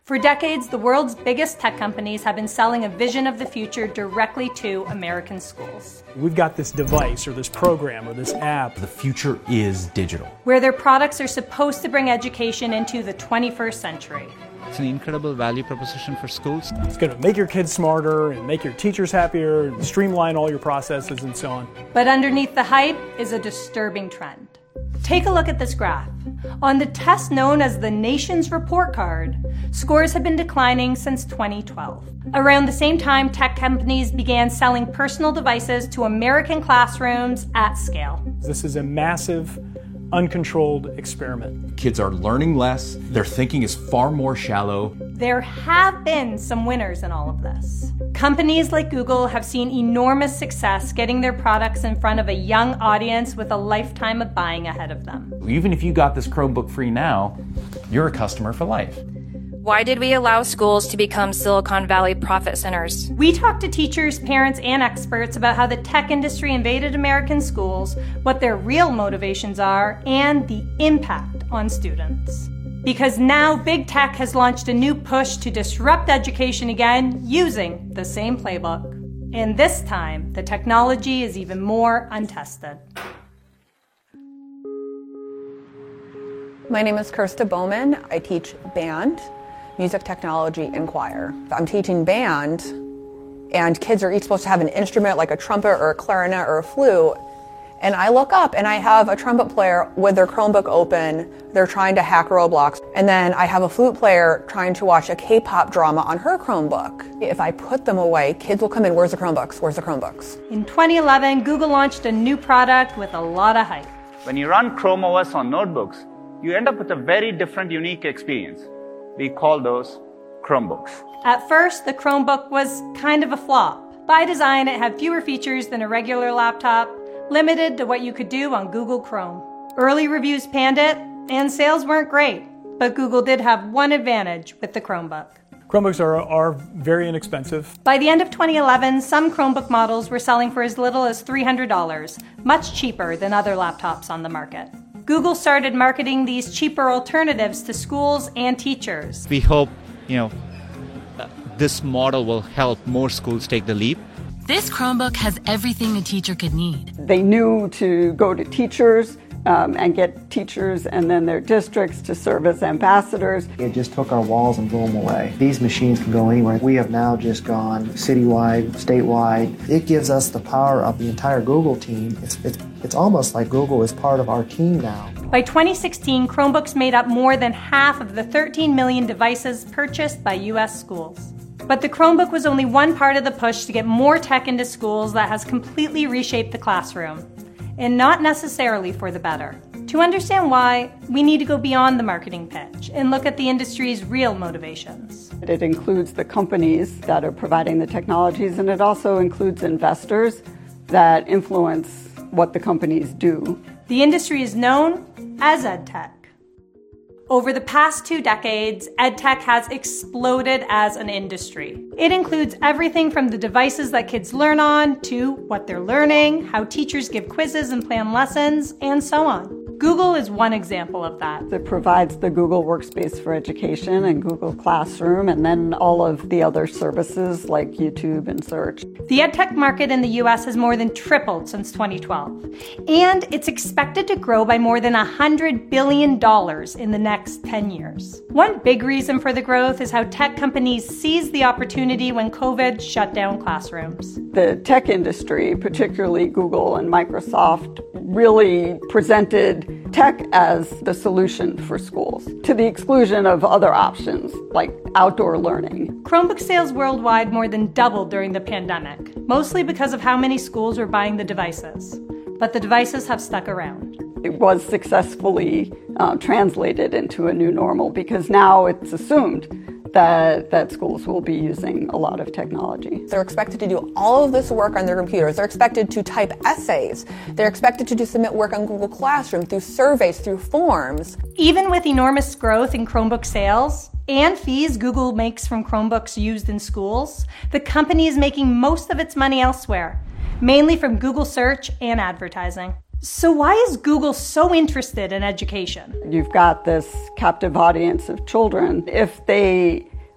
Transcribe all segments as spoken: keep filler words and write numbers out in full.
For decades, the world's biggest tech companies have been selling a vision of the future directly to American schools. We've got this device or this program or this app. The future is digital. Where their products are supposed to bring education into the twenty-first century. It's an incredible value proposition for schools. It's going to make your kids smarter and make your teachers happier and streamline all your processes and so on. But underneath the hype is a disturbing trend. Take a look at this graph. On the test known as the nation's report card, scores have been declining since twenty twelve. Around the same time, tech companies began selling personal devices to American classrooms at scale. This is a massive, uncontrolled experiment. Kids are learning less. Their thinking is far more shallow. There have been some winners in all of this. Companies like Google have seen enormous success getting their products in front of a young audience with a lifetime of buying ahead of them. Even if you got this Chromebook free now, you're a customer for life. Why did we allow schools to become Silicon Valley profit centers? We talked to teachers, parents, and experts about how the tech industry invaded American schools, what their real motivations are, and the impact on students. Because now big tech has launched a new push to disrupt education again using the same playbook. And this time, the technology is even more untested. My name is Kirsta Bowman. I teach band, music technology, and choir. I'm teaching band, and kids are each supposed to have an instrument like a trumpet or a clarinet or a flute. And I look up and I have a trumpet player with their Chromebook open. They're trying to hack Roblox. And then I have a flute player trying to watch a K-pop drama on her Chromebook. If I put them away, kids will come in, where's the Chromebooks? Where's the Chromebooks? In twenty eleven, Google launched a new product with a lot of hype. When you run Chrome O S on notebooks, you end up with a very different, unique experience. We call those Chromebooks. At first, the Chromebook was kind of a flop. By design, it had fewer features than a regular laptop, limited to what you could do on Google Chrome. Early reviews panned it, and sales weren't great, but Google did have one advantage with the Chromebook. Chromebooks are, are very inexpensive. By the end of twenty eleven, some Chromebook models were selling for as little as three hundred dollars, much cheaper than other laptops on the market. Google started marketing these cheaper alternatives to schools and teachers. We hope, you know, this model will help more schools take the leap. This Chromebook has everything a teacher could need. They knew to go to teachers um, and get teachers and then their districts to serve as ambassadors. It just took our walls and blew them away. These machines can go anywhere. We have now just gone citywide, statewide. It gives us the power of the entire Google team. It's, it's, it's almost like Google is part of our team now. By twenty sixteen, Chromebooks made up more than half of the thirteen million devices purchased by U S schools. But the Chromebook was only one part of the push to get more tech into schools that has completely reshaped the classroom, and not necessarily for the better. To understand why, we need to go beyond the marketing pitch and look at the industry's real motivations. It includes the companies that are providing the technologies, and it also includes investors that influence what the companies do. The industry is known as EdTech. Over the past two decades, EdTech has exploded as an industry. It includes everything from the devices that kids learn on to what they're learning, how teachers give quizzes and plan lessons, and so on. Google is one example of that. It provides the Google Workspace for Education and Google Classroom, and then all of the other services like YouTube and Search. The EdTech market in the U S has more than tripled since twenty twelve, and it's expected to grow by more than one hundred billion dollars in the next ten years. One big reason for the growth is how tech companies seized the opportunity when COVID shut down classrooms. The tech industry, particularly Google and Microsoft, really presented tech as the solution for schools, to the exclusion of other options like outdoor learning. Chromebook sales worldwide more than doubled during the pandemic, mostly because of how many schools were buying the devices. But the devices have stuck around. It was successfully uh, translated into a new normal because now it's assumed that, that schools will be using a lot of technology. They're expected to do all of this work on their computers. They're expected to type essays. They're expected to do submit work on Google Classroom through surveys, through forms. Even with enormous growth in Chromebook sales and fees Google makes from Chromebooks used in schools, the company is making most of its money elsewhere, mainly from Google Search and advertising. So why is Google so interested in education? You've got this captive audience of children. If they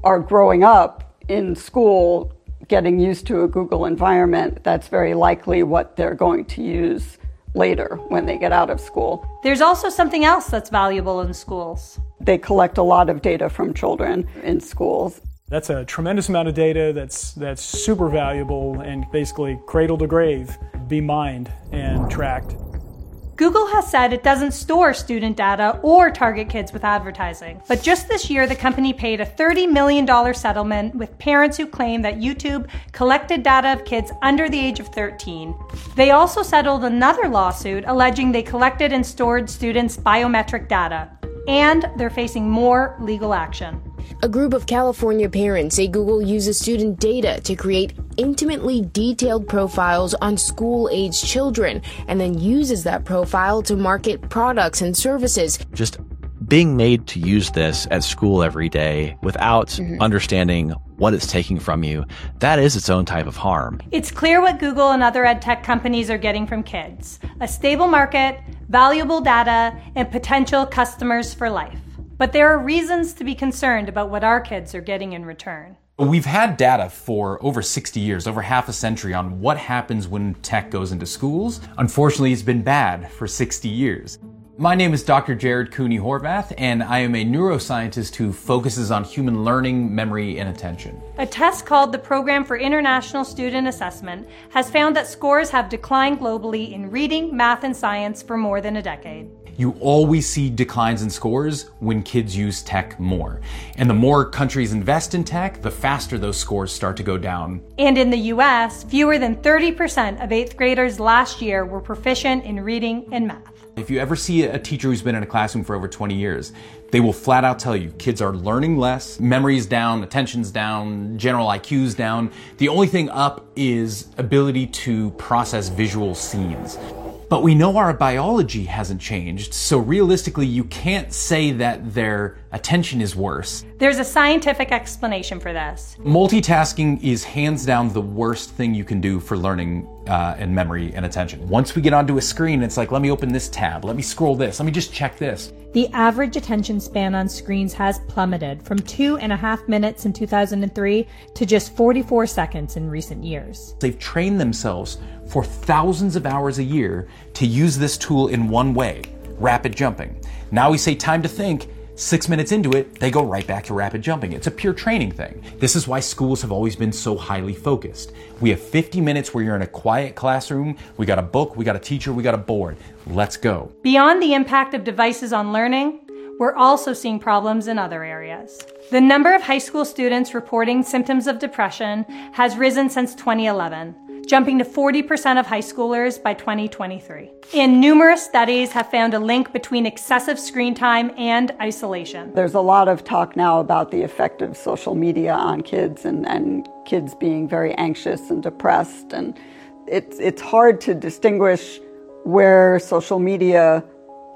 are growing up in school getting used to a Google environment, that's very likely what they're going to use later when they get out of school. There's also something else that's valuable in schools. They collect a lot of data from children in schools. That's a tremendous amount of data that's that's super valuable and basically cradle to grave, be mined and tracked. Google has said it doesn't store student data or target kids with advertising. But just this year, the company paid a thirty million dollars settlement with parents who claim that YouTube collected data of kids under the age of thirteen. They also settled another lawsuit alleging they collected and stored students' biometric data. And they're facing more legal action. A group of California parents say Google uses student data to create intimately detailed profiles on school-aged children and then uses that profile to market products and services. Just being made to use this at school every day without mm-hmm. understanding what it's taking from you, that is its own type of harm. It's clear what Google and other ed tech companies are getting from kids: a stable market, valuable data, and potential customers for life. But there are reasons to be concerned about what our kids are getting in return. We've had data for over sixty years, over half a century, on what happens when tech goes into schools. Unfortunately, it's been bad for sixty years. My name is Doctor Jared Cooney Horvath, and I am a neuroscientist who focuses on human learning, memory, and attention. A test called the Program for International Student Assessment has found that scores have declined globally in reading, math, and science for more than a decade. You always see declines in scores when kids use tech more. And the more countries invest in tech, the faster those scores start to go down. And in the U S, fewer than thirty percent of eighth graders last year were proficient in reading and math. If you ever see a teacher who's been in a classroom for over twenty years, they will flat out tell you kids are learning less, memory's down, attention's down, general I Q's down. The only thing up is ability to process visual scenes. But we know our biology hasn't changed, so realistically you can't say that their attention is worse. There's a scientific explanation for this. Multitasking is hands down the worst thing you can do for learning uh, and memory and attention. Once we get onto a screen, it's like, let me open this tab, let me scroll this, let me just check this. The average attention span on screens has plummeted from two and a half minutes in two thousand three to just forty-four seconds in recent years. They've trained themselves for thousands of hours a year to use this tool in one way, rapid jumping. Now we say time to think, six minutes into it, they go right back to rapid jumping. It's a pure training thing. This is why schools have always been so highly focused. We have fifty minutes where you're in a quiet classroom, we got a book, we got a teacher, we got a board. Let's go. Beyond the impact of devices on learning, we're also seeing problems in other areas. The number of high school students reporting symptoms of depression has risen since twenty eleven. Jumping to forty percent of high schoolers by twenty twenty-three. And numerous studies have found a link between excessive screen time and isolation. There's a lot of talk now about the effect of social media on kids and, and kids being very anxious and depressed. And it's, it's hard to distinguish where social media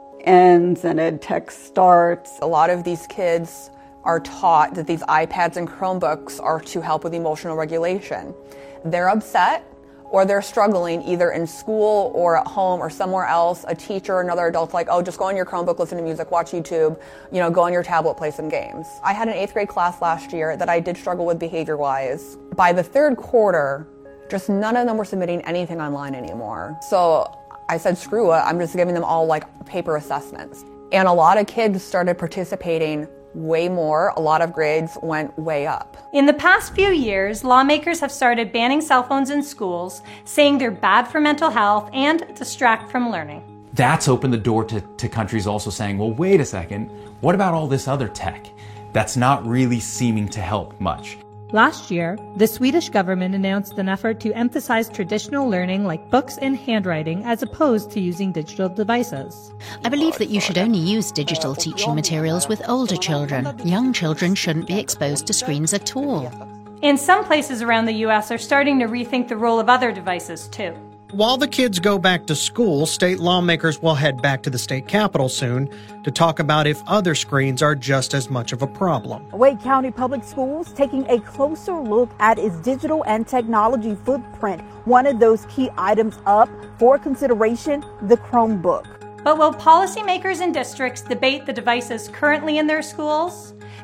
ends and ed tech starts. A lot of these kids are taught that these iPads and Chromebooks are to help with emotional regulation. They're upset, or they're struggling either in school or at home or somewhere else. A teacher or another adult's like, oh, just go on your Chromebook, listen to music, watch YouTube, you know, go on your tablet, play some games. I had an eighth grade class last year that I did struggle with behavior-wise. By the third quarter, just none of them were submitting anything online anymore. So I said, screw it, I'm just giving them all like paper assessments. And a lot of kids started participating way more. A lot of grades went way up. In the past few years, lawmakers have started banning cell phones in schools, saying they're bad for mental health and distract from learning. That's opened the door to, to countries also saying, well, wait a second, what about all this other tech that's not really seeming to help much? Last year, the Swedish government announced an effort to emphasize traditional learning like books and handwriting as opposed to using digital devices. I believe that you should only use digital teaching materials with older children. Young children shouldn't be exposed to screens at all. And some places around the U S are starting to rethink the role of other devices too. While the kids go back to school, state lawmakers will head back to the state capitol soon to talk about if other screens are just as much of a problem. Wake County Public Schools taking a closer look at its digital and technology footprint. One of those key items up for consideration, the Chromebook. But while policymakers and districts debate the devices currently in their schools,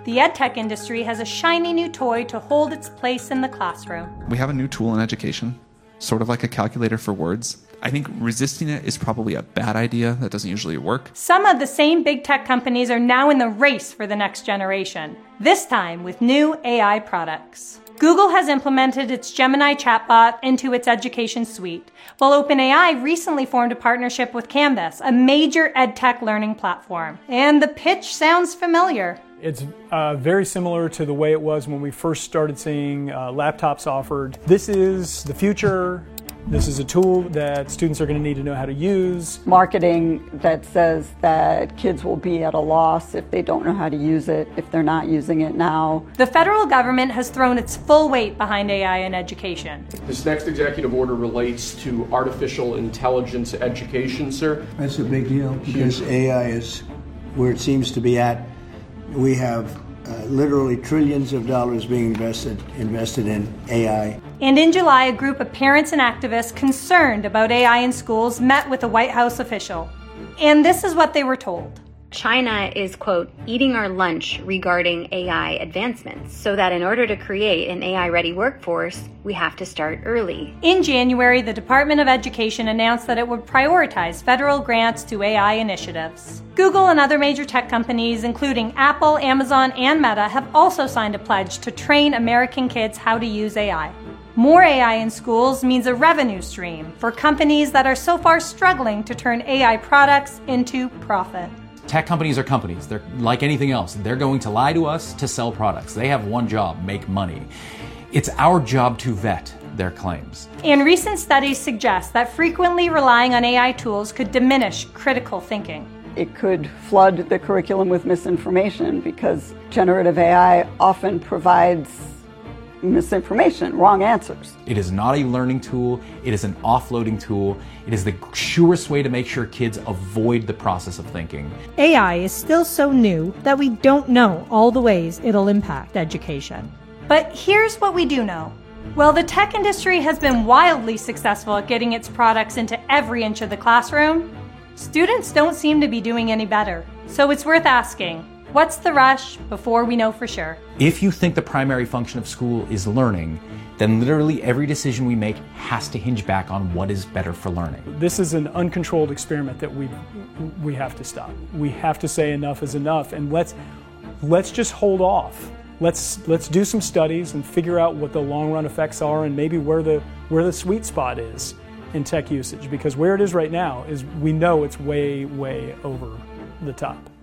the edtech industry has a shiny new toy to hold its place in the classroom. We have a new tool in education, sort of like a calculator for words. I think resisting it is probably a bad idea. That doesn't usually work. Some of the same big tech companies are now in the race for the next generation, this time with new A I products. Google has implemented its Gemini chatbot into its education suite, while OpenAI recently formed a partnership with Canvas, a major edtech learning platform. And the pitch sounds familiar. It's uh, very similar to the way it was when we first started seeing uh, laptops offered. This is the future. This is a tool that students are going to need to know how to use. Marketing that says that kids will be at a loss if they don't know how to use it, if they're not using it now. The federal government has thrown its full weight behind A I in education. This next executive order relates to artificial intelligence education, sir. That's a big deal because A I is where it seems to be at. We have uh, literally trillions of dollars being invested invested in A I. And in July, a group of parents and activists concerned about A I in schools met with a White House official. And this is what they were told. China is, quote, eating our lunch regarding A I advancements, so that in order to create an A I-ready workforce, we have to start early. In January, the Department of Education announced that it would prioritize federal grants to A I initiatives. Google and other major tech companies, including Apple, Amazon, and Meta, have also signed a pledge to train American kids how to use A I. More A I in schools means a revenue stream for companies that are so far struggling to turn A I products into profit. Tech companies are companies. They're like anything else. They're going to lie to us to sell products. They have one job, make money. It's our job to vet their claims. And recent studies suggest that frequently relying on A I tools could diminish critical thinking. It could flood the curriculum with misinformation because generative A I often provides misinformation, wrong answers. It is not a learning tool. It is an offloading tool. It is the surest way to make sure kids avoid the process of thinking. A I is still so new that we don't know all the ways it'll impact education. But here's what we do know. While the tech industry has been wildly successful at getting its products into every inch of the classroom, students don't seem to be doing any better. So it's worth asking, what's the rush before we know for sure? If you think the primary function of school is learning, then literally every decision we make has to hinge back on what is better for learning. This is an uncontrolled experiment that we we have to stop. We have to say enough is enough, and let's let's just hold off. Let's let's do some studies and figure out what the long-run effects are and maybe where the where the sweet spot is in tech usage, because where it is right now is we know it's way way over the top.